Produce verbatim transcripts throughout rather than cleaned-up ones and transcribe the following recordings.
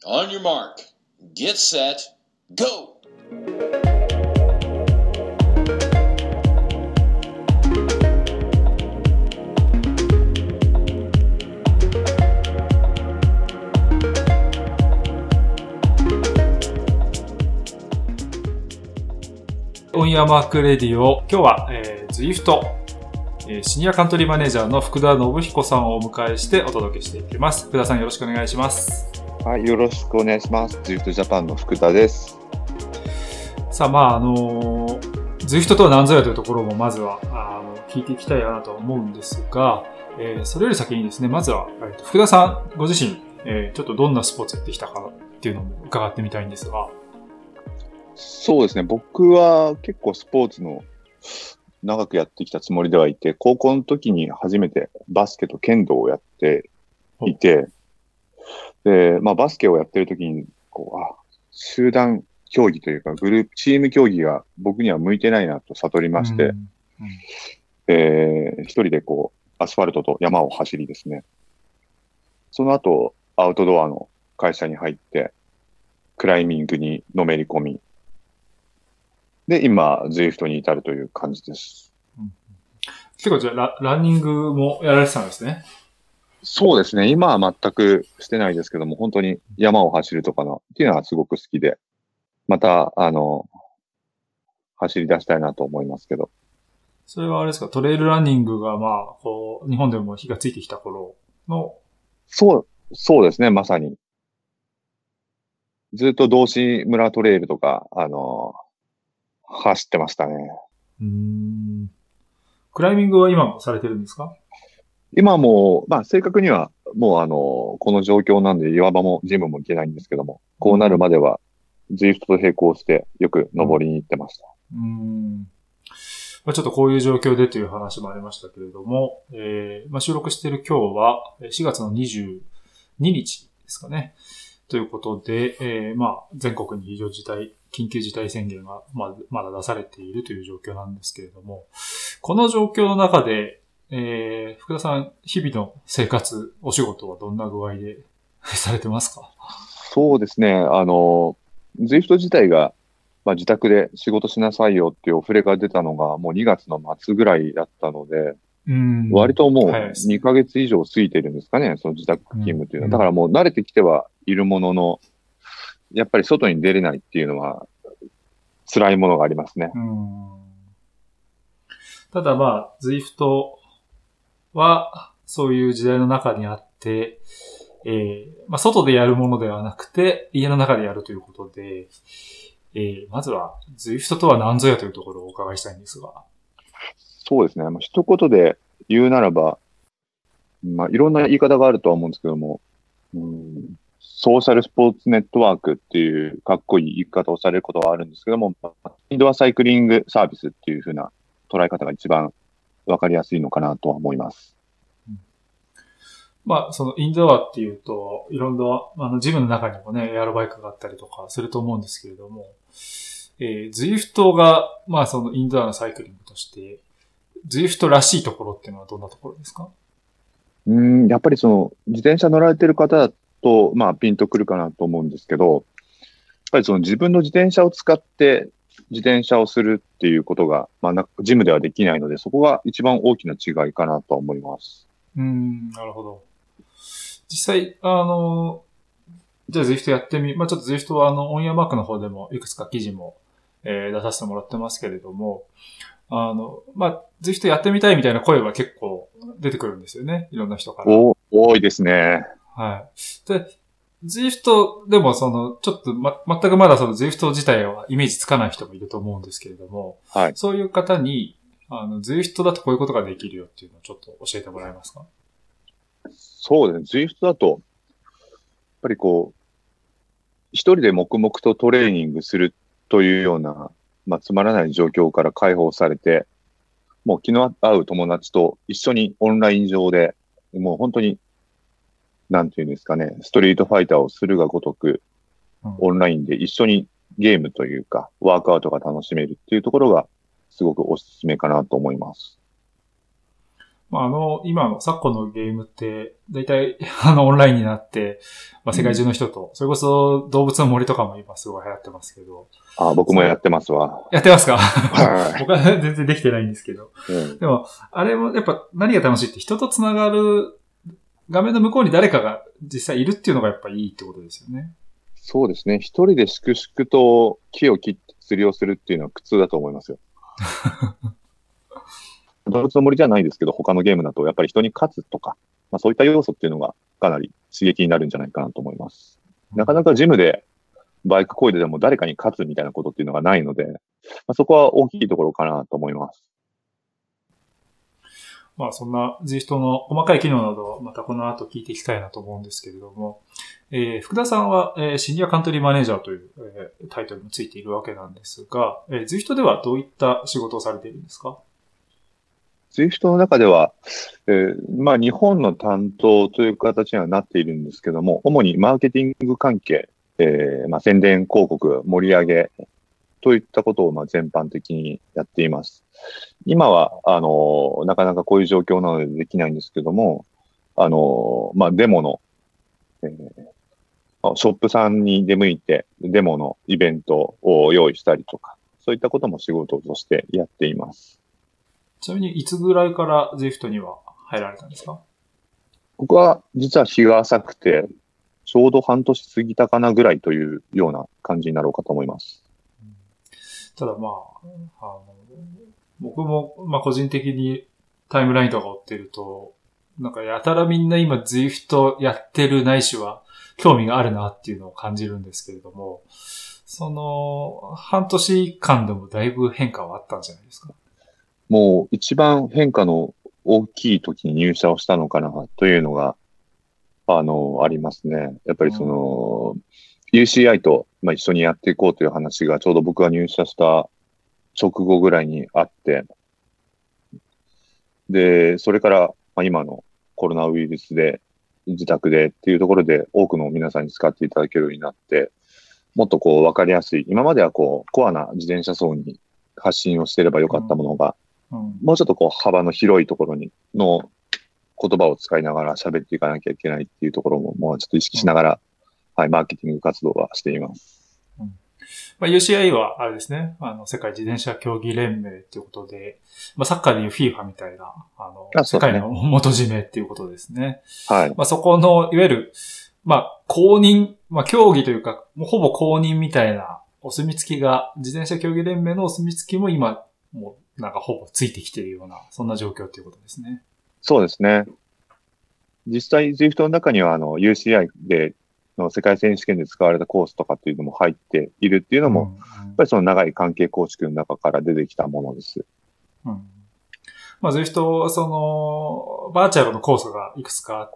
On your mark, get set, go! オンヤマークレディオ、今日は、えー、Zwift、えー、シニアカントリーマネージャーの福田信彦さんをお迎えしてお届けしていきます。福田さん、よろしくお願いします。 はい、よろしくお願いします。Zwift Japan の福田です。 さあ、まあ、あのー、Zwift とは何ぞやというところもまずはあの聞いていきたいなと思うんですが、えー、それより先にですね、まずは、えー、福田さんご自身、えー、ちょっとどんなスポーツやってきたかっていうのも伺ってみたいんですが。 そうですね。僕は結構スポーツの長くやってきたつもりではいて、高校の時に初めてバスケと剣道をやっていて、で、まあバスケをやってる時に、こう、あ、集団競技というかグループ、チーム競技が僕には向いてないなと悟りまして、うんうん、えー、一人でこう、アスファルトと山を走りですね。その後、アウトドアの会社に入って、クライミングにのめり込み、で、今、Zwift に至るという感じです。 うん、結構じゃあラ、ランニングもやられてたんですね。 そうですね。今は全くしてないですけども、本当に山を走るとかの、っていうのはすごく好きで、また、あの、走り出したいなと思いますけど。 それはあれですか、トレイルランニングが、まあ、こう、日本でも火がついてきた頃の。そう、 そうですね、まさに。ずっと道志村トレイルとか、あの、走ってましたね。 うーん。クライミングは今もされてるんですか？ 今も、まあ正確にはもうあの、この状況なんで岩場もジムも行けないんですけども、こうなるまではZwiftと並行してよく登りに行ってました。 うん。うーん、まあ、ちょっとこういう状況でという話もありましたけれども、えーまあ、収録している今日はしがつのにじゅうににちですかね。ということで、えー、まあ、全国に非常事態、緊急事態宣言がまだ、まだ出されているという状況なんですけれども、この状況の中で、えー、福田さん、日々の生活、お仕事はどんな具合でされてますか？ そうですね。あの、Zwift 自体が、まあ、自宅で仕事しなさいよっていうオフレが出たのがもうにがつの末ぐらいだったので、うん、割ともうにかげつ以上過ぎてるんですかね、その自宅勤務というのは。だからもう慣れてきてはいるものの、やっぱり外に出れないっていうのは辛いものがありますね。 うん、ただまあ、Zwift はそういう時代の中にあって、えーまあ、外でやるものではなくて家の中でやるということで、えー、まずは Zwift とは何ぞやというところをお伺いしたいんですが。 そうですね。まあ、一言で言うならば、まあ、いろんな言い方があるとは思うんですけども、うん、ソーシャルスポーツネットワークっていうかっこいい言い方をされることはあるんですけども、インドアサイクリングサービスっていう風な捉え方が一番わかりやすいのかなとは思います。 うん、まあ、そのインドアっていうと、いろんな、あの、ジムの中にもね、エアロバイクがあったりとかすると思うんですけれども、えー、Zwift が、まあ、そのインドアのサイクリングとして、Zwift らしいところっていうのはどんなところですか？ うん、やっぱりその、自転車乗られてる方だと、まあ、ピンとくるかなと思うんですけど、やっぱりその自分の自転車を使って自転車をするっていうことが、まあ、ジムではできないので、そこが一番大きな違いかなと思います。 うん、なるほど。実際、あの、じゃあ Zwift やってみ、まあ、ちょっと Zwift はあの、オンヤマークの方でもいくつか記事も、えー、出させてもらってますけれども、あの、まあ、Zwift やってみたいみたいな声は結構出てくるんですよね。いろんな人から。 お、多いですね。 はい。で、Zwift でもその、ちょっとま、全くまだその Zwift 自体はイメージつかない人もいると思うんですけれども、 はい。 そういう方に、あの、Zwift だとこういうことができるよっていうのをちょっと教えてもらえますか？ そうですね。Zwift だと、やっぱりこう、一人で黙々とトレーニングするというような、まあ、つまらない状況から解放されて、もう気の合う友達と一緒にオンライン上で、もう本当に、なんていうんですかね、ストリートファイターをするがごとく、うん、オンラインで一緒にゲームというか、ワークアウトが楽しめるっていうところが、すごくおすすめかなと思います。 まあ、あの、今の昨今のゲームって、だいたいあのオンラインになって、まあ、世界中の人と、うん、それこそ動物の森とかも今すごい流行ってますけど。 あ、僕もやってますわ。 やってますか？はい。僕は全然できてないんですけど。うん、でも、あれもやっぱ何が楽しいって人とつながる、画面の向こうに誰かが実際いるっていうのがやっぱいいってことですよね。 そうですね。一人で粛々と木を切って釣りをするっていうのは苦痛だと思いますよ。動物の森じゃないですけど、他のゲームだとやっぱり人に勝つとか、まあそういった要素っていうのがかなり刺激になるんじゃないかなと思います。なかなかジムでバイク漕いででも誰かに勝つみたいなことっていうのがないので、まあ、そこは大きいところかなと思います。 まあそんな Zwift の細かい機能などまたこの後聞いていきたいなと思うんですけれども、えー、福田さんは、えー、シニアカントリーマネージャーという、えー、タイトルもついているわけなんですが、えー、Zwift ではどういった仕事をされているんですか ？Zwift の中では、えー、まあ日本の担当という形にはなっているんですけども、主にマーケティング関係、えー、まあ宣伝広告、盛り上げといったことをまあ全般的にやっています。今は、あの、なかなかこういう状況なのでできないんですけども、あの、まあデモの、えー、ショップさんに出向いてデモのイベントを用意したりとか、そういったことも仕事としてやっています。 ちなみにいつぐらいから Zwift には入られたんですか？ 僕は実は日が浅くて、ちょうど半年過ぎたかなぐらいというような感じになろうかと思います。 ただまあ、あの僕もまあ個人的にタイムラインとか追ってると、なんかやたらみんな今 Zwift やってるないしは興味があるなっていうのを感じるんですけれども、その半年間でもだいぶ変化はあったんじゃないですか？ もう一番変化の大きい時に入社をしたのかなというのが、あの、ありますね。やっぱりその、ユーシーアイ と、まあ、一緒にやっていこうという話がちょうど僕が入社した直後ぐらいにあって、で、それから、まあ、今のコロナウイルスで自宅でっていうところで多くの皆さんに使っていただけるようになって、もっとこう分かりやすい、今まではこうコアな自転車層に発信をしていればよかったものが、うんうん、もうちょっとこう幅の広いところにの言葉を使いながら喋っていかなきゃいけないっていうところももうちょっと意識しながら、うん、はい、マーケティング活動はしています。 うん、まあ、ユーシーアイ はあれですね、あの世界自転車競技連盟っていうことで、まあ、サッカーでいう FIFA みたいなあのあ、ね、世界の元締めっていうことですね。 はい。 まあ、そこのいわゆるまあ公認、まあ競技というかもうほぼ公認みたいなお墨付きが自転車競技連盟のお墨付きも今もうなんかほぼついてきているような、そんな状況ということですね。 そうですね。実際、Zwift の中には、あの、ユーシーアイ で、の世界選手権で使われたコースとかっていうのも入っているっていうのも、うんうん、やっぱりその長い関係構築の中から出てきたものです。 うん。まあ、Zwift はその、バーチャルのコースがいくつかあって、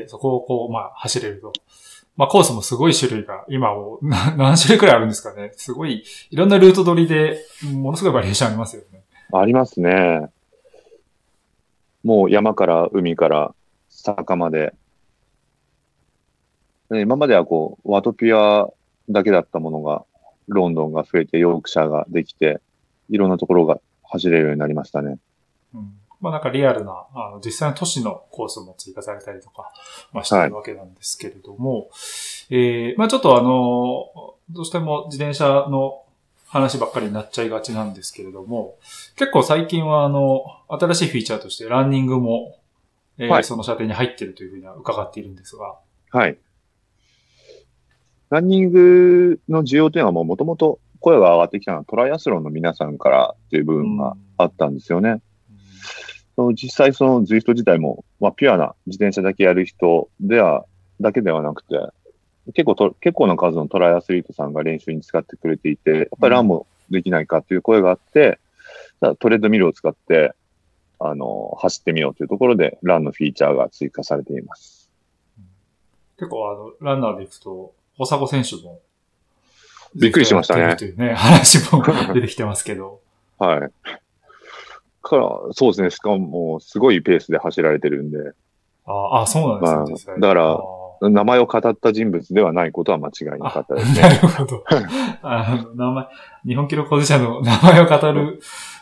そこをこう、まあ、走れると。まあ、コースもすごい種類が、今も何種類くらいあるんですかね。すごい、いろんなルート取りで、ものすごいバリエーションありますよね。 ありますね。もう山から海から坂まで。今まではこう、ワトピアだけだったものが、ロンドンが増えて、ヨークシャーができて、いろんなところが走れるようになりましたね。 うん、まあなんかリアルな、あの実際の都市のコースも追加されたりとか、まあしてるわけなんですけれども、はい、えー、まあちょっとあの、どうしても自転車の話ばっかりになっちゃいがちなんですけれども、結構最近はあの、新しいフィーチャーとしてランニングも、えーはい、その射程に入っているというふうには伺っているんですが。 はい。ランニングの需要というのはもともと声が上がってきたのはトライアスロンの皆さんからという部分があったんですよね。うん、その実際その Zwift 自体も、まあ、ピュアな自転車だけやる人では、だけではなくて、結構と、結構な数のトライアスリートさんが練習に使ってくれていて、やっぱりランもできないかという声があって、うん、トレッドミルを使って、あの、走ってみようというところで、ランのフィーチャーが追加されています。 結構あの、ランナーで行くと、大迫選手も、 びっくりしましたね。 というね、話も出てきてますけど。 はい。から、そうですね。しかも、すごいペースで走られてるんで。 ああ、そうなんですね。 まあ、だから、名前を語った人物ではないことは間違いなかったですね。 なるほど。あの、名前、日本記録保持者の名前を語る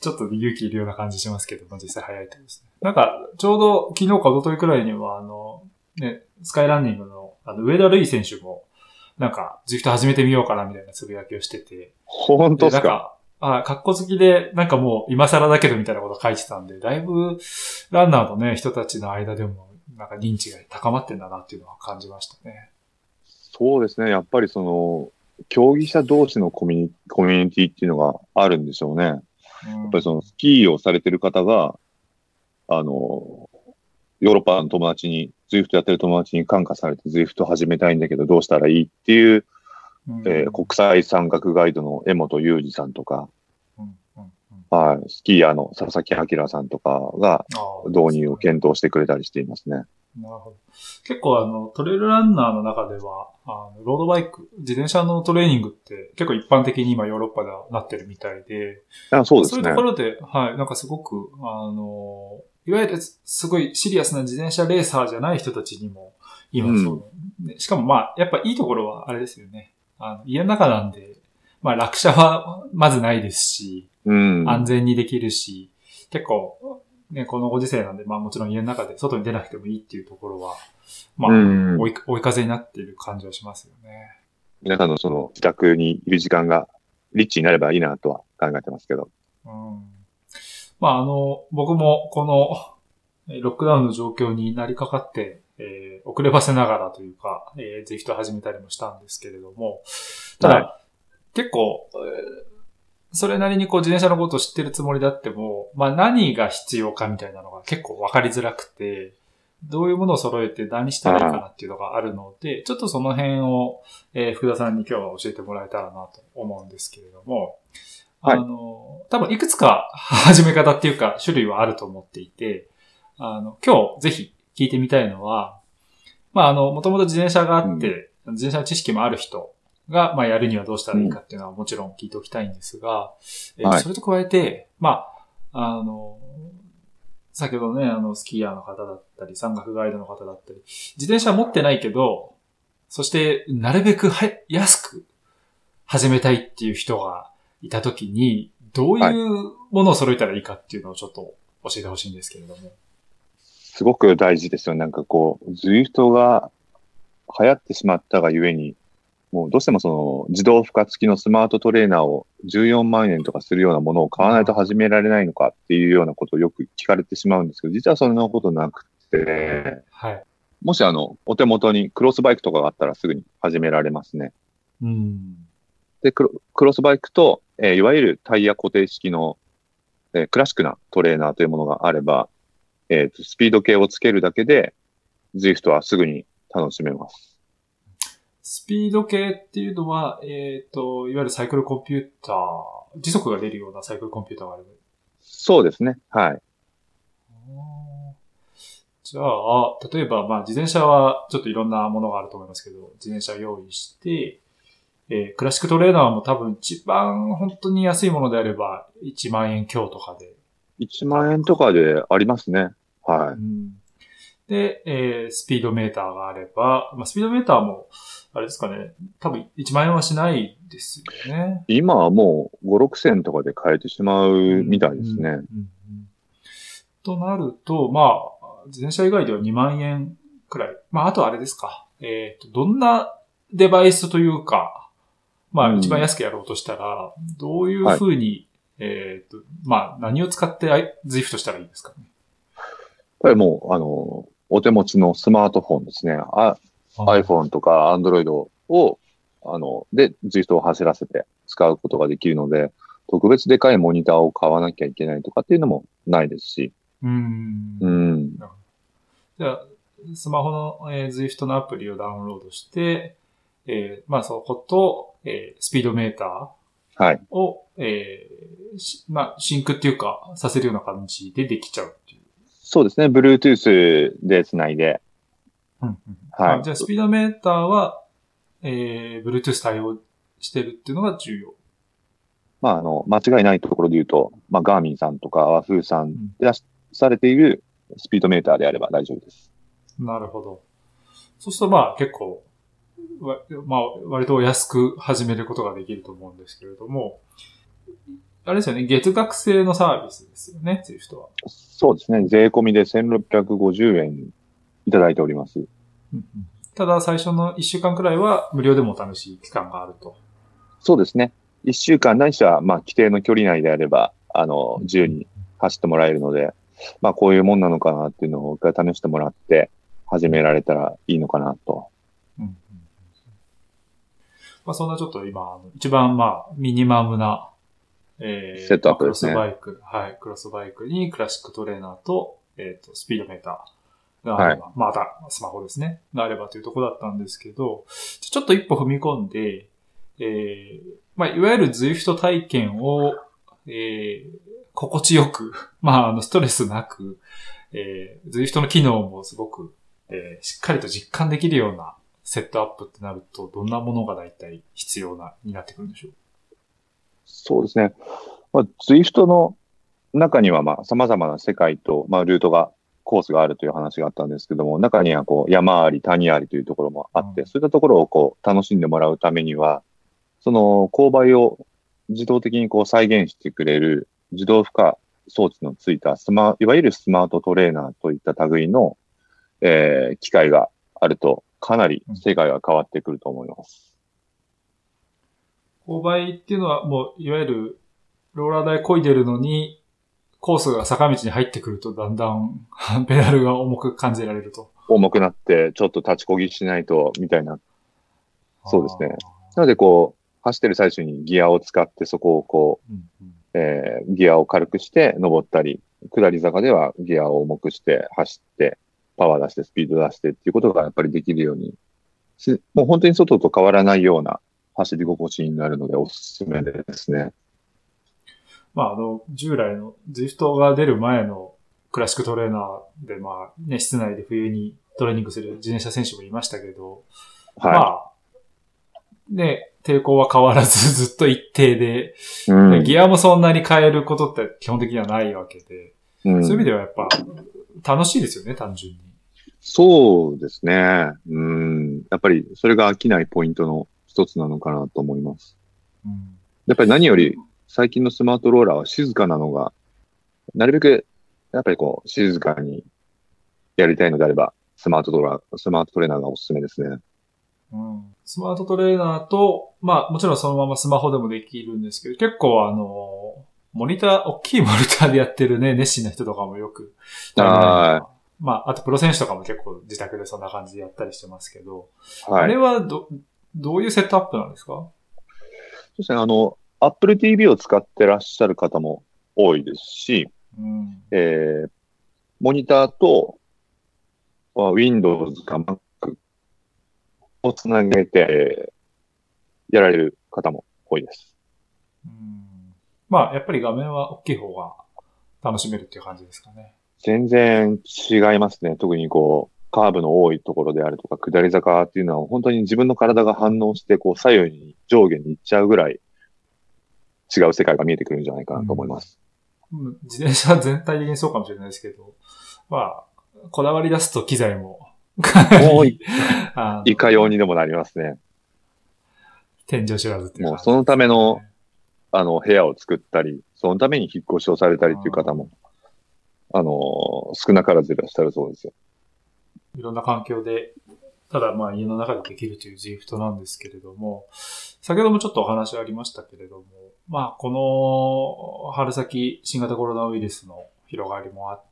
ちょっと勇気いるような感じしますけども、実際早いとですね。なんか、ちょうど昨日か一昨日くらいには、あの、ね、スカイランニングの、あの、上田瑠衣選手も、なんか、ズイフト始めてみようかなみたいなつぶやきをしてて。 本当ですか？ なんか、あ、格好好きで、なんかもう今更だけどみたいなこと書いてたんで、だいぶ、ランナーのね、人たちの間でも、なんか認知が高まってんだなっていうのは感じましたね。 そうですね。やっぱりその、競技者同士のコミュニ、コミュニティっていうのがあるんでしょうね。やっぱりそのスキーをされてる方が、あの、ヨーロッパの友達に、ズイフトやってる友達に感化されて、ズイフト始めたいんだけどどうしたらいいっていう、 うんえー国際山岳ガイドの江本裕二さんとか、 うんうんうんはい、スキーヤーの佐々木明さんとかがあー導入を検討してくれたりしていますね。 なるほど。結構あの、トレイルランナーの中では、あの、ロードバイク、自転車のトレーニングって結構一般的に今ヨーロッパではなってるみたいで、 あ、そうですね。 そういうところで、はい、なんかすごく、あの、いわゆるすごいシリアスな自転車レーサーじゃない人たちにも、今そう、ね、しかもまあ、やっぱいいところはあれですよね。あの家の中なんで、まあ落車はまずないですし、 うん、 安全にできるし、結構、ね、このご時世なんで、まあもちろん家の中で外に出なくてもいいっていうところは、まあ、 うん追い、追い風になっている感じはしますよね。 皆さんのその自宅にいる時間がリッチになればいいなとは考えてますけど。 うん。まああの、僕もこのロックダウンの状況になりかかって、えー、遅ればせながらというか、えー、ぜひと始めたりもしたんですけれども、ただ、 は結構、えーそれなりにこう自転車のことを知ってるつもりであっても、まあ何が必要かみたいなのが結構わかりづらくて、どういうものを揃えて何したらいいかなっていうのがあるので、ちょっとその辺を、えー福田さんに今日は教えてもらえたらなと思うんですけれども、 はいあの、多分いくつか始め方っていうか種類はあると思っていて、あの、今日ぜひ聞いてみたいのは、まああの、もともと自転車があって、自転車の知識もある人が、まあ、やるにはどうしたらいいかっていうのはもちろん聞いておきたいんですが、えーはいそれと加えて、まあ、あの、先ほどね、あの、スキーヤーの方だったり、山岳ガイドの方だったり、自転車持ってないけど、そして、なるべくは安く始めたいっていう人がいたときに、どういうものを揃えたらいいかっていうのをちょっと教えてほしいんですけれども。 すごく大事ですよ。なんかこう、ズイフトが流行ってしまったがゆえに、もうどうしてもその自動負荷付きのスマートトレーナーをじゅうよんまんえんとかするようなものを買わないと始められないのかっていうようなことをよく聞かれてしまうんですけど、実はそんなことなくて、 はい。 もしあの、お手元にクロスバイクとかがあったらすぐに始められますね。 うん。 で、クロクロスバイクと、えーいわゆるタイヤ固定式の、えークラシックなトレーナーというものがあれば、えーとスピード計をつけるだけで、ズイフトはすぐに楽しめます。 スピード計っていうのは、えっと、いわゆるサイクルコンピューター、時速が出るようなサイクルコンピューターがある。 そうですね。はい。 じゃあ、例えば、まあ、自転車はちょっといろんなものがあると思いますけど、自転車を用意して、えークラシックトレーナーも多分一番本当に安いものであればいちまんえん強とかで。 いちまんえんとかでありますね。はうんで、えースピードメーターがあれば、まあ、スピードメーターも、あれですかね、多分いちまんえんはしないですよね。 い。今はもうご、ろくせんとかで買えてしまうみたいですね。 うんうんうんとなると、まあ、自転車以外ではにまんえんくらい。まあ、あとあれですか。えっと、どんなデバイスというか、まあ、 うん一番安くやろうとしたら、どういうふうに、えっと、まあ、何を使ってアイ ズイフトしたらいいですかね。 これもう、あの、お手持ちのスマートフォンですね。あ iPhone とか Android を、あの、で、ズイフトを走らせて使うことができるので、特別でかいモニターを買わなきゃいけないとかっていうのもないですし。 うーん。 うん。 じゃあ、スマホの、えー、ズイフトのアプリをダウンロードして、えー、まあ、そこと、えー、スピードメータはい。 ーを、えーしまあ、シンクっていうか、させるような感じでできちゃうっていう。 そうですね。Bluetooth でつないで。 うんうんはいあじゃあ、スピードメーターは、えー、Bluetooth 対応してるっていうのが重要。 まあ、あの、間違いないところで言うと、まあ、ガーミンさんとか和風さんで出しされているスピードメーターであれば大丈夫です。 なるほど。そうすると、まあ、結構、わまあ、割と安く始めることができると思うんですけれども、 あれですよね、月額制のサービスですよね、Zwift は。 そうですね。税込みでせんろっぴゃくごじゅうえんいただいております。 うんうん、ただ最初のいっしゅうかんくらいは無料でもお試し期間があると。そうですね。いっしゅうかんないしは、まあ、規定の距離内であれば、あの、自由に走ってもらえるので、まあ、こういうもんなのかなっていうのを一回試してもらって、始められたらいいのかなと。うんうん、 まあ、そんなちょっと今、一番まあ、ミニマムな、えー、 セットアップですね。 クロスバイク。はい。クロスバイクにクラシックトレーナーと、えっ、ー、と、スピードメーターがあれば、はい、またスマホですね。があればというところだったんですけど、ちょっと一歩踏み込んで、えー、まあ、いわゆる Zwift 体験を、えー、心地よく、まあ、あの、ストレスなく、えー、Zwift の機能もすごく、えー、しっかりと実感できるようなセットアップってなると、どんなものが大体必要な、になってくるんでしょう？ そうですね。まあ、Zwift の中には、まあ、様々な世界と、まあ、ルートが、コースがあるという話があったんですけども、中には、こう、山あり、谷ありというところもあって、うん、そういったところを、こう、楽しんでもらうためには、その、勾配を自動的に、こう、再現してくれる、自動負荷装置のついたスマ、いわゆるスマートトレーナーといった類の、えー、機械があると、かなり世界が変わってくると思います。 勾配っていうのはもう、いわゆる、ローラー台漕いでるのに、コースが坂道に入ってくると、だんだんペダルが重く感じられると。 重くなって、ちょっと立ちこぎしないと、みたいな。そうですね。なので、こう、走ってる最中にギアを使ってそこをこう、うんうん、えー、ギアを軽くして登ったり、下り坂ではギアを重くして走って、パワー出して、スピード出してっていうことがやっぱりできるように、もう本当に外と変わらないような走り心地になるのでおすすめですね。 まあ、あの、従来の Zwift が出る前のクラシックトレーナーで、まあ、ね、室内で冬にトレーニングする自転車選手もいましたけど、はい、まあ、ね、抵抗は変わらずずっと一定で、うん、ギアもそんなに変えることって基本的にはないわけで、うん、そういう意味ではやっぱ楽しいですよね、単純に。 そうですね。うん。やっぱりそれが飽きないポイントの一つなのかなと思います。うん、やっぱり何より最近のスマートローラーは静かなのが、なるべくやっぱりこう静かにやりたいのであれば、スマートトラ、スマートトレーナーがおすすめですね。 うん、スマートトレーナーと、まあもちろんそのままスマホでもできるんですけど、結構あの、モニター、大きいモニターでやってるね、熱心な人とかもよく。はい。まあ、あとプロ選手とかも結構自宅でそんな感じでやったりしてますけど、はい、あれはど、どういうセットアップなんですか？ そうですね、あの、Apple ティーブイ を使ってらっしゃる方も多いですし、うんえー、モニターと Windows か Mac をつなげてやられる方も多いです。 うん、まあ、やっぱり画面は大きい方が楽しめるっていう感じですかね。 全然違いますね。特にこう、カーブの多いところであるとか、下り坂っていうのは本当に自分の体が反応して、こう、左右に上下に行っちゃうぐらい違う世界が見えてくるんじゃないかなと思います。 うん、自転車全体的にそうかもしれないですけど、まあ、こだわり出すと機材も多い。いかようにでもなりますね。 天井知らずっていう、 ね。もうそのための、あの、部屋を作ったり、そのために引っ越しをされたりっていう方も、あの、少なからずいらっしゃるそうですよ。 いろんな環境で、ただまあ家の中でできるという Zwift なんですけれども、先ほどもちょっとお話ありましたけれども、まあこの春先新型コロナウイルスの広がりもあって、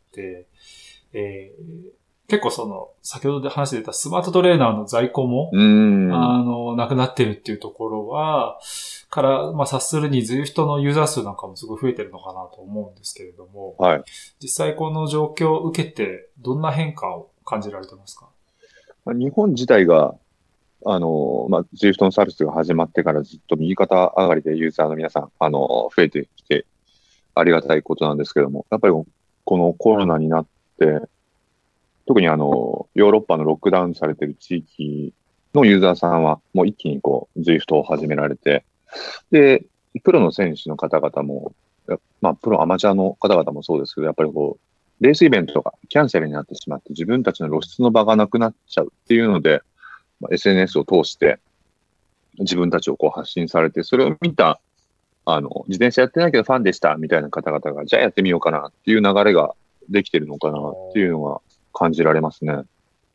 えー、結構その先ほどで話してたスマートトレーナーの在庫も、あの、なくなってるっていうところは、から、まあ、察するに Zwift のユーザー数なんかもすごい増えてるのかなと思うんですけれども、はい。実際この状況を受けて、どんな変化を感じられてますか？ 日本自体が、あの、まあ、Zwift のサービスが始まってからずっと右肩上がりでユーザーの皆さん、あの、増えてきて、ありがたいことなんですけども、やっぱりこのコロナになって、特にあの、ヨーロッパのロックダウンされている地域のユーザーさんは、もう一気にこう、Zwift を始められて、で、プロの選手の方々も、まあ、プロアマチュアの方々もそうですけど、やっぱりこう、レースイベントがキャンセルになってしまって、自分たちの露出の場がなくなっちゃうっていうので、まあ、エスエヌエス を通して、自分たちをこう発信されて、それを見た、 あの、自転車やってないけどファンでしたみたいな方々が、じゃあやってみようかなっていう流れができてるのかなっていうのが感じられますね。あ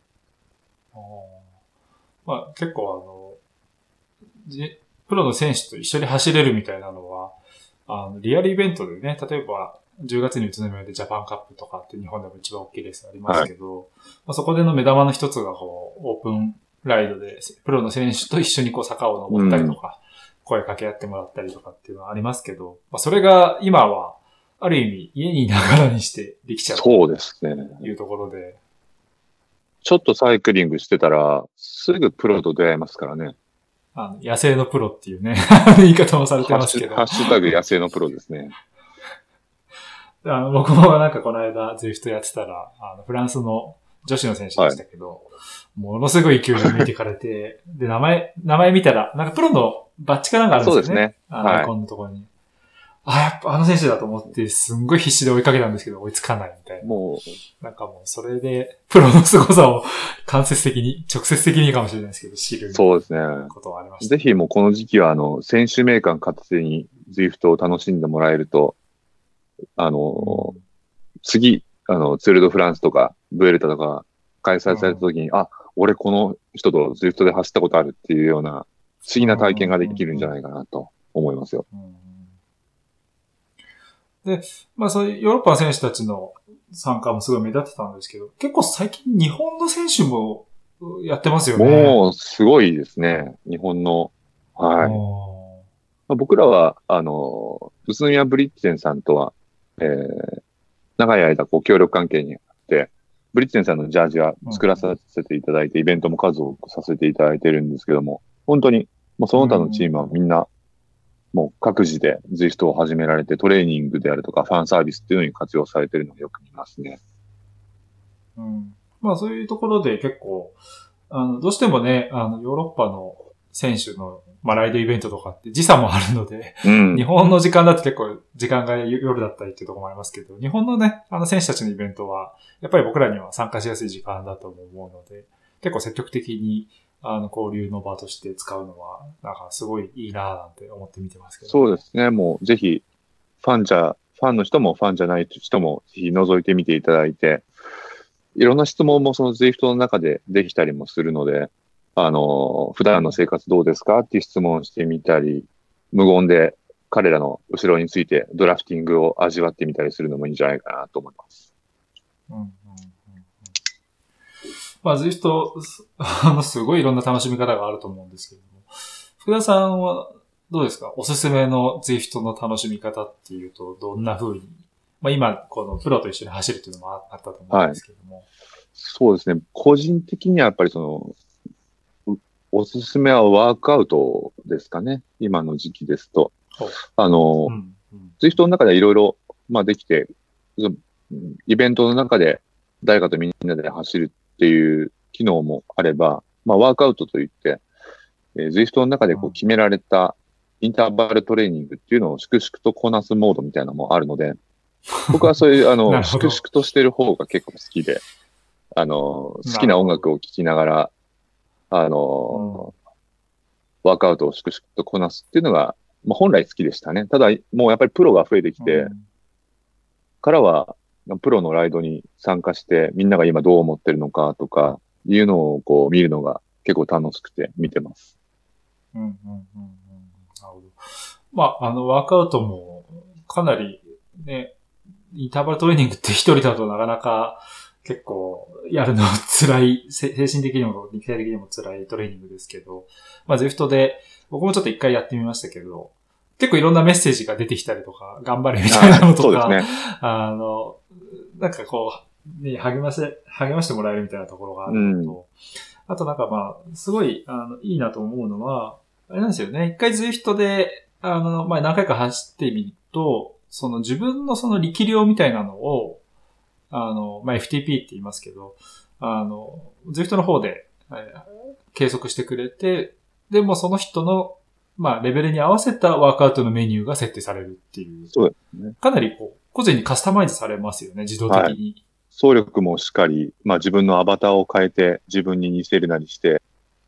まあ、結構あの、プロの選手と一緒に走れるみたいなのは、あの、リアルイベントでね、例えばじゅうがつに宇都宮でジャパンカップとかって日本でも一番大きいレースありますけど、はい、まあ、そこでの目玉の一つがこう、オープンライドで、プロの選手と一緒にこう坂を登ったりとか、うん声かけ合ってもらったりとかっていうのはありますけど、まあ、それが今は、ある意味家にいながらにしてできちゃう。 そうですね。 というところで。 ちょっとサイクリングしてたら、すぐプロと出会えますからね。 あの野生のプロっていうね、言い方もされてますけど。 ハッシュタグ野生のプロですね。 あの僕もなんかこの間ゼフトやってたら、あのフランスの女子の選手でしたけど、はい、ものすごい勢いで抜いてかれて、で、名前、名前見たら、なんかプロのバッジかなんかあるんですよね。そうですね。あの、アイコンのところに。あ、やっぱあの選手だと思って、すんごい必死で追いかけたんですけど、追いつかないみたいな。もう、なんかもう、それで、プロの凄さを間接的に、直接的にかもしれないですけど、知る。 そうですね。 ことはありました。 ぜひもうこの時期は、あの、選手名鑑片手に ズイフトを楽しんでもらえると、あの、うん、次、あの、ツールドフランスとか、ブエルタとか、開催された時に、うん、あ、俺この人と ズイフトで走ったことあるっていうような、不思議な体験ができるんじゃないかなと思いますよ。うんうんうん、で、まあそういうヨーロッパの選手たちの参加もすごい目立ってたんですけど、結構最近日本の選手もやってますよね。 もうすごいですね。日本の。はい。まあ、僕らは、あの、宇都宮ブリッツェンさんとは、えー、長い間こう協力関係にあって、ブリッツェンさんのジャージは作らさせていただいて、うん、イベントも数多くさせていただいてるんですけども、本当にもうその他のチームはみんな、もう各自でズイフトを始められて、トレーニングであるとか、ファンサービスっていうのに活用されているのをよく見ますね。 うん。まあそういうところで結構、あの、どうしてもね、あの、ヨーロッパの選手の、まあライドイベントとかって時差もあるので、うん、日本の時間だと結構時間が夜だったりっていうところもありますけど、日本のね、あの選手たちのイベントは、やっぱり僕らには参加しやすい時間だと思うので、結構積極的に、あの、交流の場として使うのは、なんかすごいいいなぁなんて思って見てますけど、ね。 そうですね。もうぜひ、ファンじゃ、ファンの人もファンじゃない人も、ぜひ覗いてみていただいて、いろんな質問もそのズイフトの中でできたりもするので、あの、普段の生活どうですかっていう質問をしてみたり、無言で彼らの後ろについてドラフティングを味わってみたりするのもいいんじゃないかなと思います。 うんうんうんうん、まあ、ズイフト、あの、すごいいろんな楽しみ方があると思うんですけれども、福田さんはどうですか？おすすめのズイフトの楽しみ方っていうと、どんな風に、まあ今、このプロと一緒に走るっていうのもあったと思うんですけども。はい、 そうですね。個人的にはやっぱりその、おすすめはワークアウトですかね。今の時期ですと。あの、うんうん、ズイフトの中でいろいろ、まあできて、イベントの中で誰かとみんなで走るっていう機能もあれば、まあワークアウトといって、えー、ズイフトの中でこう決められたインターバルトレーニングっていうのを粛々とこなすモードみたいなのもあるので、僕はそういう、あの、粛々としてる方が結構好きで、あの、好きな音楽を聴きながら、あの、うん、ワークアウトを粛々とこなすっていうのが、まあ、本来好きでしたね。ただ、もうやっぱりプロが増えてきて、うん、からは、プロのライドに参加して、みんなが今どう思ってるのかとか、いうのをこう見るのが結構楽しくて見てます。 うんうんうんうん。なるほど。まあ、あの、ワークアウトも、かなり、ね、インターバルトレーニングって一人だとなかなか、結構、やるの辛い、精神的にも肉体的にも辛いトレーニングですけど、まあ、ゼフトで、僕もちょっと一回やってみましたけど、結構いろんなメッセージが出てきたりとか、頑張れみたいなのとか、そうですね、あの、なんかこう、ね、励まして、励ましてもらえるみたいなところがあるのと、うん、あとなんかまあ、すごい、あの、いいなと思うのは、あれなんですよね、一回ゼフトで、あの、まあ、何回か走ってみると、その自分のその力量みたいなのを、あの、まあ、エフティーピー って言いますけど、あの、ゼフトの方で、えー、計測してくれて、でもその人の、まあ、レベルに合わせたワークアウトのメニューが設定されるっていう。 そうですね。 かなりこう、個人にカスタマイズされますよね、自動的に。はい、 走力もしっかり、まあ自分のアバターを変えて自分に似せるなりして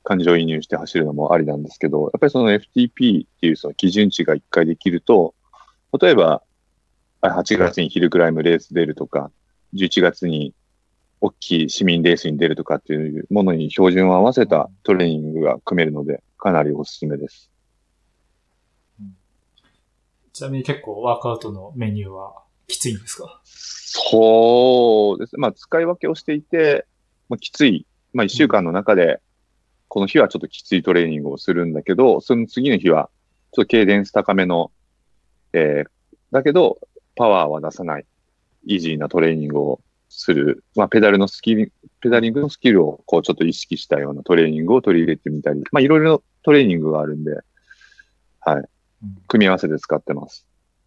感情移入して走るのもありなんですけど、やっぱりその エフティーピー っていうその基準値がいっかいできると、例えばはちがつにヒルクライムレース出るとか、じゅういちがつに大きい市民レースに出るとかっていうものに標準を合わせたトレーニングが組めるので、かなりおすすめです。 うん、ちなみに結構ワークアウトのメニューはきついんですか？ そうですね。まあ使い分けをしていて、まあ、きつい。まあ一週間の中で、この日はちょっときついトレーニングをするんだけど、その次の日はちょっとケイデンス高めの、えー、だけどパワーは出さない、イージーなトレーニングをする。まあペダルのスキル、ペダリングのスキルをこうちょっと意識したようなトレーニングを取り入れてみたり、まあいろいろトレーニングがあるんで、はい。組み合わせて使ってます。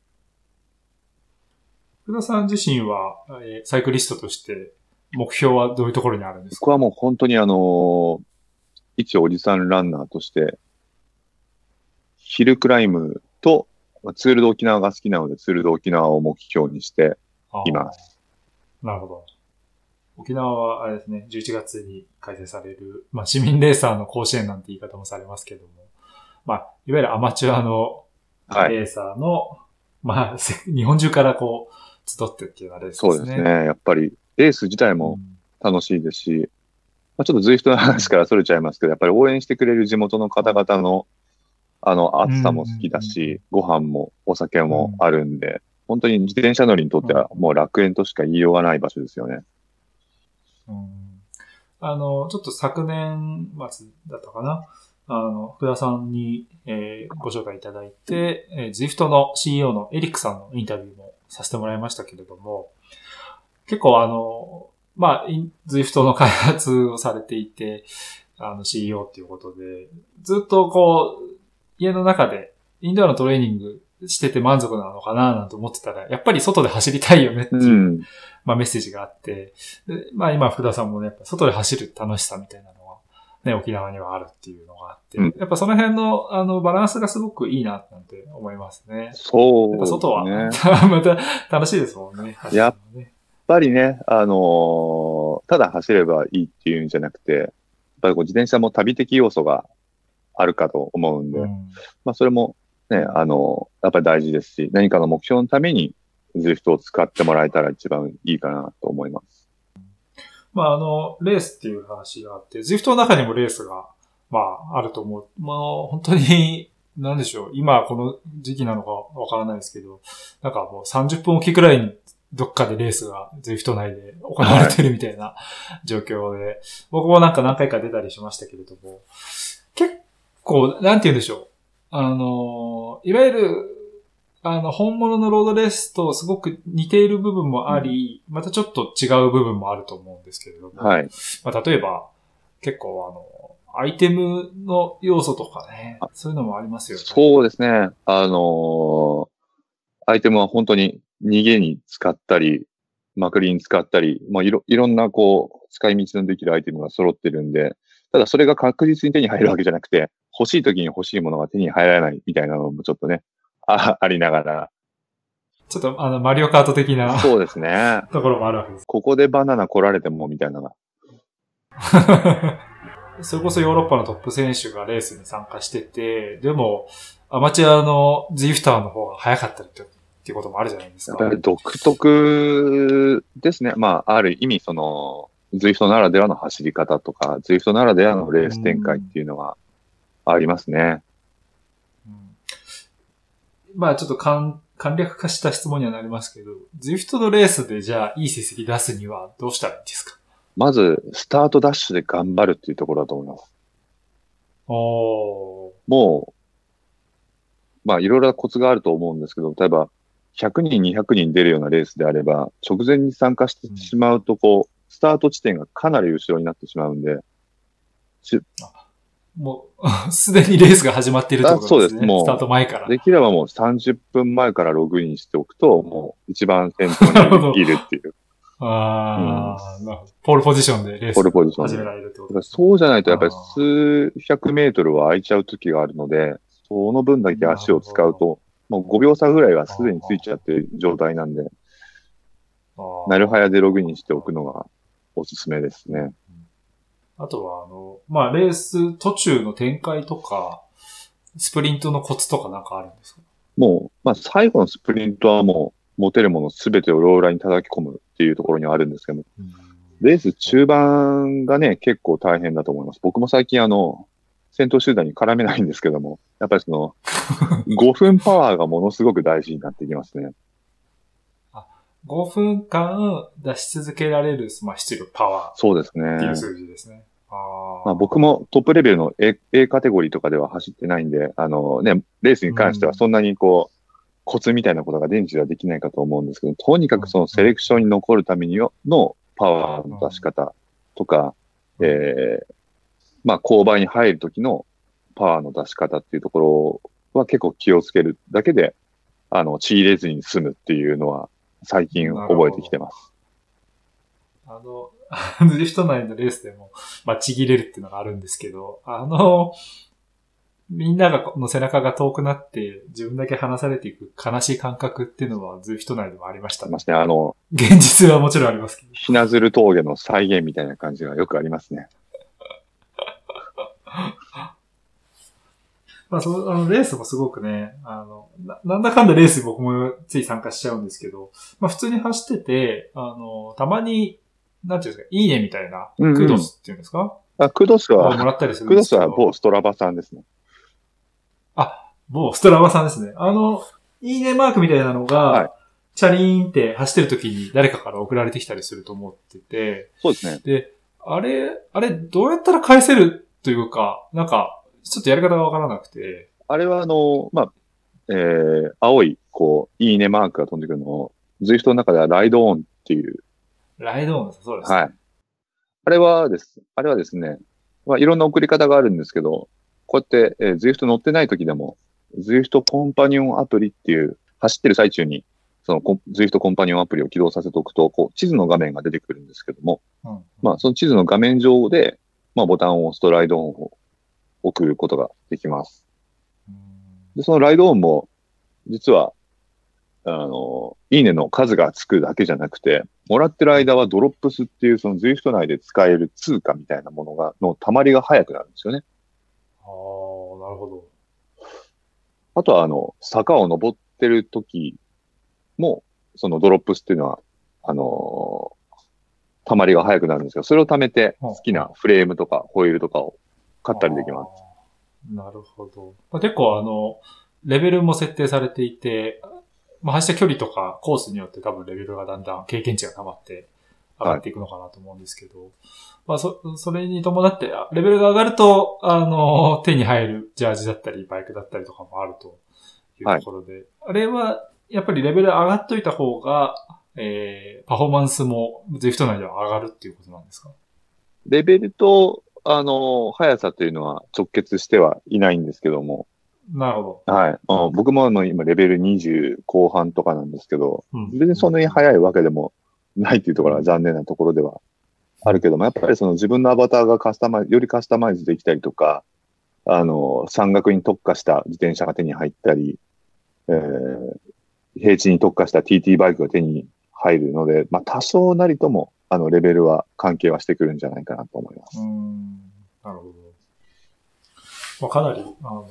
福田さん自身は、えー、サイクリストとして目標はどういうところにあるんですか？ 僕はもう本当にあのー、一おじさんランナーとして、ヒルクライムと、ツールド沖縄が好きなので、ツールド沖縄を目標にしています。 なるほど。沖縄はあれですね、じゅういちがつに開催される、まあ市民レーサーの甲子園なんて言い方もされますけども、まあ、いわゆるアマチュアのレーサーの、はい、まあ、日本中からこう、集ってっていうのはレースですね。 そうですね。やっぱり、レース自体も楽しいですし、うん、まあ、ちょっとズイフトの話からそれちゃいますけど、やっぱり応援してくれる地元の方々の、あの、暑さも好きだし、ご飯もお酒もあるんで、本当に自転車乗りにとってはもう楽園としか言いようがない場所ですよね。 うん、あの、ちょっと昨年末だったかな。あの、福田さんに、えー、ご紹介いただいて、えー、Zwift の シーイーオー のエリックさんのインタビューもさせてもらいましたけれども、結構あの、まあ、Zwift の開発をされていて、あの シーイーオー っていうことで、ずっとこう、家の中でインドアのトレーニングしてて満足なのかななんて思ってたら、やっぱり外で走りたいよねっていう、うん、まあメッセージがあって、でまあ今福田さんもね、やっぱ外で走る楽しさみたいなのはね、沖縄にはあるっていうのがあって、うん、やっぱその辺のあのバランスがすごくいいななんて思いますね。 そうですね。 やっぱ外はまた楽しいですもんね。 やっぱりね、あのー、ただ走ればいいっていうんじゃなくて、やっぱりこう自転車も旅的要素があるかと思うんで、うん、まあそれもね、あの、やっぱり大事ですし、何かの目標のためにZwiftを使ってもらえたら一番いいかなと思います。 まああの、レースっていう話があって、Zwiftの中にもレースが、まああると思う。まあ本当に、なんでしょう、今この時期なのかわからないですけど、なんかもうさんじゅっぷんおきくらいにどっかでレースがZwift内で行われてるみたいな状況で、はい、僕もなんか何回か出たりしましたけれども、結構、なんて言うんでしょう。あの、いわゆる、あの、本物のロードレースとすごく似ている部分もあり、うん、またちょっと違う部分もあると思うんですけれども。 はい。 まあ、例えば、結構あの、アイテムの要素とかね、そういうのもありますよね。 そうですね。あのー、アイテムは本当に逃げに使ったり、まくりに使ったり、まあ、いろ、いろんなこう、使い道のできるアイテムが揃ってるんで、ただそれが確実に手に入るわけじゃなくて、欲しい時に欲しいものが手に入らないみたいなのもちょっとね、あ, ありながら。 ちょっとあの、マリオカート的な。 そうですね。 ところもあるわけです。 ここでバナナ来られてもみたいなのが。 それこそヨーロッパのトップ選手がレースに参加してて、でも、アマチュアのズイフターの方が早かったりってっていうこともあるじゃないですか。 やっぱり独特ですね。まあ、ある意味、その、ズイフトならではの走り方とか、ズイフトならではのレース展開っていうのはありますね。 うん、まあ、ちょっと簡簡略化した質問にはなりますけど、ズイフトのレースでじゃあいい成績出すにはどうしたらいいんですか？ まず、スタートダッシュで頑張るっていうところだと思います。 おー。 もう、まあ、いろいろなコツがあると思うんですけど、例えば、ひゃくにん、にひゃくにん出るようなレースであれば、直前に参加してしまうと、こう、スタート地点がかなり後ろになってしまうんで。 もう、すでにレースが始まっているってことですね。 そうです。もう、 スタート前から。 できればもうさんじゅっぷんまえからログインしておくと、もう一番先頭にいるっていう。 ああ、うん、なるほど。ポールポジションでレースを始められるってことですね。 そうじゃないとやっぱり数百メートルは空いちゃう時があるので、その分だけ足を使うと、もうごびょう差ぐらいはすでについちゃってる状態なんで、なるはやでログインしておくのがおすすめですね。 あとは、あの、まあ、レース途中の展開とか、スプリントのコツとかなんかあるんですか？ もう、まあ、最後のスプリントはもう、持てるものすべてをローラーに叩き込むっていうところにはあるんですけども、 うん、 レース中盤がね、結構大変だと思います。僕も最近あの、先頭集団に絡めないんですけども、やっぱりその、ごふんパワーがものすごく大事になってきますね。 あ、ごふんかん出し続けられる、まあ、出力、パワそうですーっていうね。 数字ですね。あまあ、僕もトップレベルの A, A カテゴリーとかでは走ってないんで、あのね、レースに関してはそんなにこう、コツみたいなことが電池ではできないかと思うんですけど、とにかくそのセレクションに残るためにのパワーの出し方とか、 うん、 えー、まあ、勾配に入るときのパワーの出し方っていうところは結構気をつけるだけで、あの、ちぎれずに済むっていうのは最近覚えてきてます。 あの、ドリフト内のレースでも、まあ、ちぎれるっていうのがあるんですけど、あの、みんながの背中が遠くなって自分だけ離されていく悲しい感覚っていうのはズイフト内でもありましたね。 ありますね。あの、 現実はもちろんありますけど。 ひなずる峠の再現みたいな感じがよくありますね。 まあ、その、あの、レースもすごくね、あの、な、なんだかんだレース僕もつい参加しちゃうんですけど、まあ普通に走ってて、あの、たまに、なんていうんですか、いいねみたいな、 うんうんクドスっていうんですか？ あ、クドスは、 もらったりするんクドスですけど。 は某ストラバさんですね。 あ、某ストラバさんですね。あの、いいねマークみたいなのが、はい、チャリーンって走ってる時に誰かから送られてきたりすると思ってて。 そうですね。 で、あれ、あれ、どうやったら返せるというか、なんか、ちょっとやり方がわからなくて。 あれはあの、まあ、えー、青い、こう、いいねマークが飛んでくるのを、ズイフトの中ではライドオンっていう。 ライドオンです、そうです、ね。 はい。あれはです、あれはですね、まあ、いろんな送り方があるんですけど、こうやって、えー、ズイフト乗ってない時でも、ズイフトコンパニオンアプリっていう、走ってる最中に、そのズイフトコンパニオンアプリを起動させておくと、こう、地図の画面が出てくるんですけども、うんうん、まあ、その地図の画面上で、まあ、ボタンを押すとライドオンを送ることができます。で、そのライドオンも、実は、あの、いいねの数がつくだけじゃなくて、もらってる間はドロップスっていうそのズイフト内で使える通貨みたいなものが、の溜まりが早くなるんですよね。 ああ、なるほど。 あとはあの、坂を登ってる時も、そのドロップスっていうのは、あのー、溜まりが早くなるんですけど、それを貯めて好きなフレームとかホイールとかを買ったりできます。 なるほど。まあ、結構あの、レベルも設定されていて、まあ、走った距離とかコースによって多分レベルがだんだん経験値が溜まって上がっていくのかなと思うんですけど、はい、まあそ、それに伴って、レベルが上がると、あの、手に入るジャージだったり、バイクだったりとかもあるというところで、はい、あれは、やっぱりレベル上がっといた方が、えー、パフォーマンスもズイフト内では上がるっていうことなんですか？ レベルと、あの、速さというのは直結してはいないんですけども、 なるほど。はい。僕もあの今レベルにじゅう後半とかなんですけど、 うん、 別にそんなに速いわけでもないっていうところは残念なところではあるけども、やっぱりその自分のアバターがカスタマイズ、よりカスタマイズできたりとか、あの、山岳に特化した自転車が手に入ったり、えー、平地に特化した ティーティー バイクが手に入るので、まあ多少なりとも、あの、レベルは関係はしてくるんじゃないかなと思います。 うん、なるほど。まあ、かなり、あの、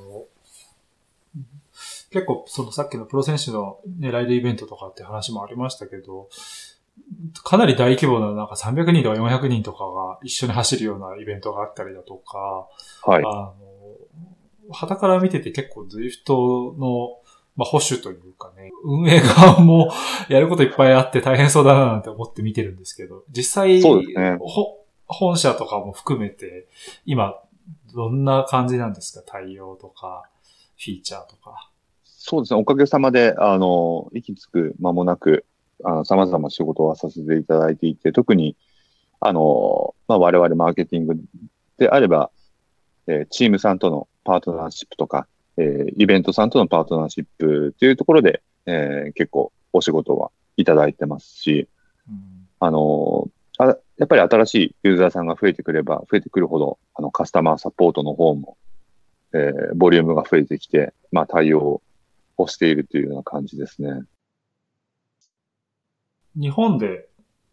結構、そのさっきのプロ選手の、ね、ライドイベントとかって話もありましたけど、かなり大規模ななんかさんびゃくにんとかよんひゃくにんとかが一緒に走るようなイベントがあったりだとか、 はい。 あの、傍から見てて結構ズイフトの、まあ、保守というかね、運営側もやることいっぱいあって大変そうだななんて思って見てるんですけど、実際、 そうですね、 本社とかも含めて、今、どんな感じなんですか？対応とか、フィーチャーとか。 そうですね。おかげさまで、あの、息つく間もなく、あの、様々仕事はさせていただいていて、特に、あの、まあ、我々マーケティングであれば、えー、チームさんとのパートナーシップとか、えー、イベントさんとのパートナーシップというところで、えー、結構お仕事はいただいてますし、うん、あのあ、やっぱり新しいユーザーさんが増えてくれば、増えてくるほど、あの、カスタマーサポートの方も、えー、ボリュームが増えてきて、まあ、対応をしているというような感じですね。 日本で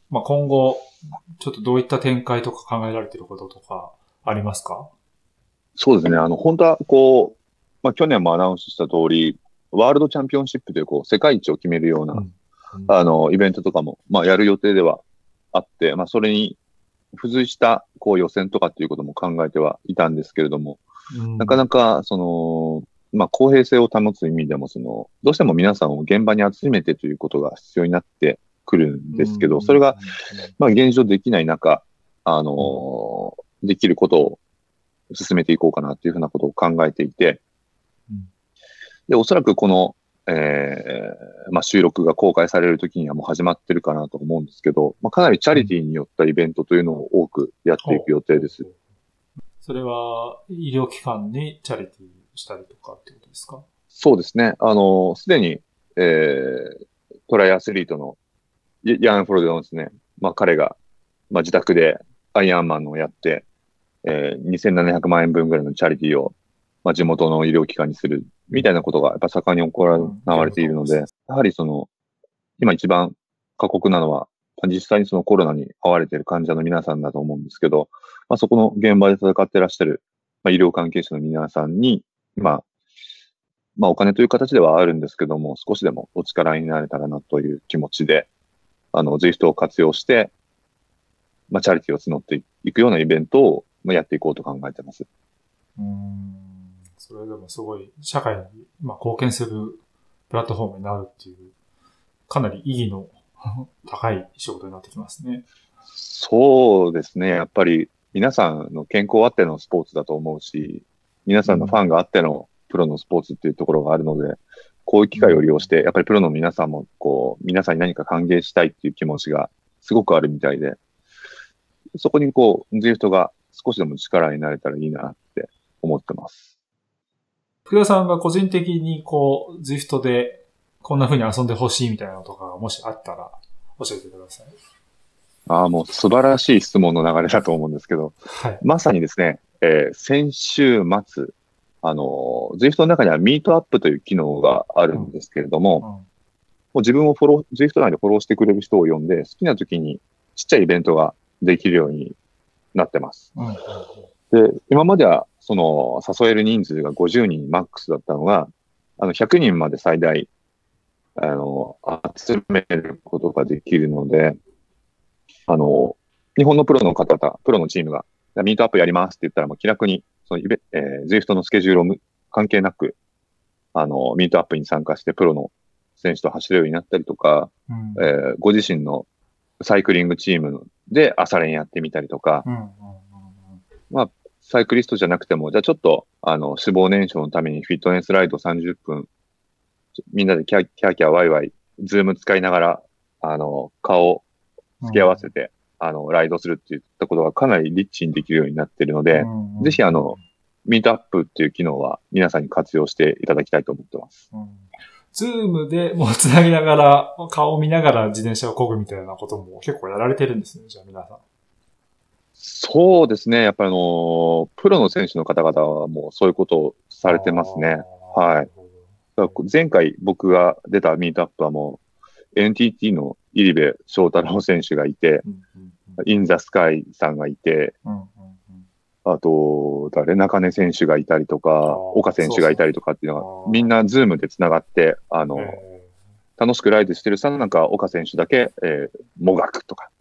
まあ、今後、ちょっとどういった展開とか考えられていることとかありますか？ そうですね。あの、本当は、こう、まあ、去年もアナウンスした通り、ワールドチャンピオンシップという、こう、世界一を決めるような、 うんあの、イベントとかも、まあ、やる予定ではあって、まあ、それに付随した、こう、予選とかっていうことも考えてはいたんですけれども、 うん、 なかなか、その、まあ、公平性を保つ意味でも、その、どうしても皆さんを現場に集めてということが必要になってくるんですけど、それが、まあ、現状できない中、あの、できることを進めていこうかなというふうなことを考えていて、で、おそらくこの、えー、まあ、収録が公開されるときにはもう始まってるかなと思うんですけど、まあ、かなりチャリティーによったイベントというのを多くやっていく予定です。 それは医療機関にチャリティーしたりとかってことですか？ そうですね。あの、すでに、えー、トライアスリートのヤン・フロデのですね、まあ、彼が、まあ、自宅でアイアンマンをやって、えー、にせんななひゃくまんえんぶんぐらいのチャリティーを、まあ、地元の医療機関にするみたいなことがやっぱ盛んに行われているので、やはりその、今一番過酷なのは、実際にそのコロナに遭われている患者の皆さんだと思うんですけど、まあ、そこの現場で戦っていらっしゃる、まあ、医療関係者の皆さんに、まあ、まあ、お金という形ではあるんですけども、少しでもお力になれたらなという気持ちで、あの、ズイフトを活用して、まあ、チャリティーを募っていくようなイベントをやっていこうと考えています。 うーん、それでもすごい社会に、まあ、貢献するプラットフォームになるっていう、かなり意義の高い仕事になってきますね。 そうですね。やっぱり皆さんの健康あってのスポーツだと思うし、皆さんのファンがあってのプロのスポーツっていうところがあるので、こういう機会を利用して、やっぱりプロの皆さんも、こう、皆さんに何か歓迎したいっていう気持ちがすごくあるみたいで、そこにこう、ズイフトが少しでも力になれたらいいなって思ってます。 福田さんが個人的にこう、ズイフトでこんな風に遊んでほしいみたいなのとか、もしあったら教えてください。 ああ、もう素晴らしい質問の流れだと思うんですけど、 はい、 まさにですね、えー、先週末、あの、ズイフトの中にはミートアップという機能があるんですけれども、うんうん、もう自分をフォロー、ズイフト内でフォローしてくれる人を呼んで、好きな時にちっちゃいイベントができるようになってます。うんうん、で、今までは、その、誘える人数がごじゅうにんマックスだったのが、あの、ひゃくにんまで最大、あの、集めることができるので、あの、日本のプロの方々、プロのチームが、ミートアップやりますって言ったら、もう気楽に、そのイベ、えー、ズイフトのスケジュールを関係なく、あの、ミートアップに参加して、プロの選手と走れるようになったりとか、うん、えー、ご自身のサイクリングチームで朝練やってみたりとか、うんうんうんうん、まあ、サイクリストじゃなくても、じゃあちょっと、あの、脂肪燃焼のためにフィットネスライドさんじゅっぷん、みんなでキャーキャーキャーワイワイ、ズーム使いながら、あの、顔付け合わせて、うん、あの、ライドするっていったことがかなりリッチにできるようになっているので、うんうん、ぜひあの、ミートアップっていう機能は皆さんに活用していただきたいと思ってます。うん、 ズームでもうつなぎながら、顔を見ながら自転車を漕ぐみたいなことも結構やられてるんですね、じゃあ皆さん。 そうですね。やっぱりあの、プロの選手の方々はもうそういうことをされてますね。はい。前回僕が出たミートアップはもう エヌティーティー の入部翔太郎選手がいて、うんうんうん、インザスカイさんがいて、うんうんうん、あと、誰、中根選手がいたりとか、岡選手がいたりとかっていうのが、みんなズームで繋がって、あの、楽しくライドしてるさ、なんか岡選手だけ、えー、もがくとか。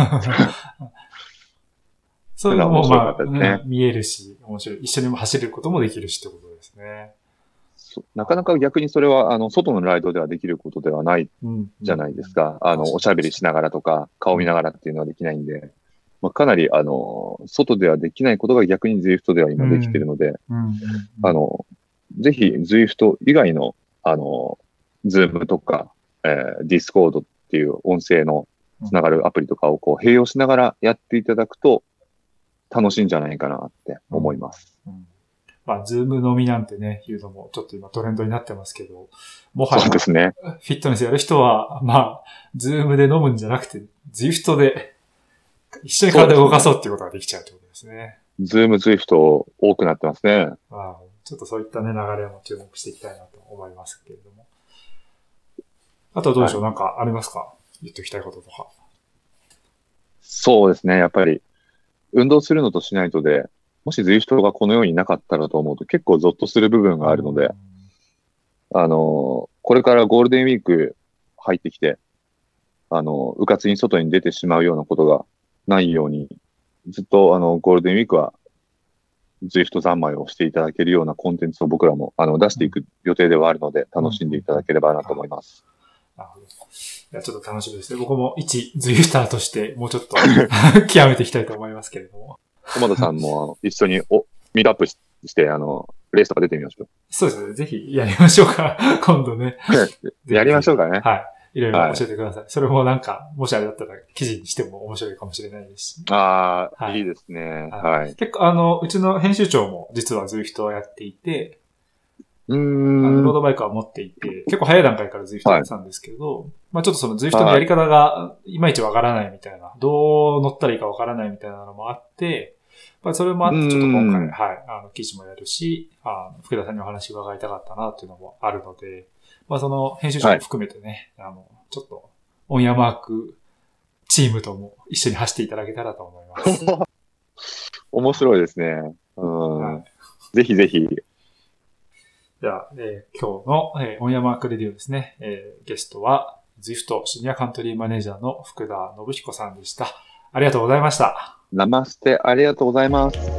そういうのも、まあ、ね、見えるし、面白い。一緒にも走ることもできるしってことですね。 なかなか逆にそれは、あの、外のライドではできることではないじゃないですか。うんうん、あの、おしゃべりしながらとか、顔見ながらっていうのはできないんで、まあ、かなり、あの、外ではできないことが逆に ズイフト では今できているので、うんうんうん、あの、ぜひ ズイフト 以外の、あの、Zoom とか、えー、Discord っていう音声のつながるアプリとかをこう併用しながらやっていただくと楽しいんじゃないかなって思います。 うんうん、まあ、Zoom 飲みなんてね、いうのもちょっと今トレンドになってますけど、もはや、 そうですね。 フィットネスやる人は、まあ、Zoom で飲むんじゃなくて、ズイフト で一緒に体を動かそうっていうことができちゃうってことですね。 ズーム、ズイフト多くなってますね。 ああ、ちょっとそういったね、流れも注目していきたいなと思いますけれども。あとはどうでしょう、はい、なんかありますか？言っておきたいこととか。 そうですね。やっぱり、運動するのとしないとで、もし Zwift がこの世になかったらと思うと結構ゾッとする部分があるので、あの、これからゴールデンウィーク入ってきて、あの、うかつに外に出てしまうようなことがないように、ずっとあの、ゴールデンウィークは Zwift 三昧をしていただけるようなコンテンツを僕らもあの出していく予定ではあるので、楽しんでいただければなと思います。 なるほど。いや、ちょっと楽しみですね。僕も一 Zwifter としてもうちょっと極めていきたいと思いますけれども。 友田さんもあの一緒におミートアップしして、あの、レースとか出てみましょう。 そうですね。ぜひやりましょうか。今度ね。 やりましょうかね。 はい。いろいろ教えてください。はい、それもなんか、もしあれだったら記事にしても面白いかもしれないですし。 ああ、 はい、 いいですね。 はい。 はい。 結構あの、うちの編集長も実は Zwift をやっていて、 うーん。 あのロードバイクは持っていて、結構早い段階から Zwift やってたんですけど、はい、まあちょっとその Zwift のやり方がいまいちわからないみたいな、どう乗ったらいいかわからないみたいなのもあって、まあそれもあってちょっと今回、はい、あの記事もやるし、あの福田さんにお話伺いたかったなっていうのもあるので、まあその編集長も含めてね、はい、あの、ちょっとオンヤマークチームとも一緒に走っていただけたらと思います。 面白いですね。うん、はい、ぜひぜひ。 じゃあ、えー、今日の、えー、オンヤマークレディオですね、えー、ゲストは Zwift シニアカントリーマネージャーの福田信彦さんでした。ありがとうございました。 ナマステ、ありがとうございます。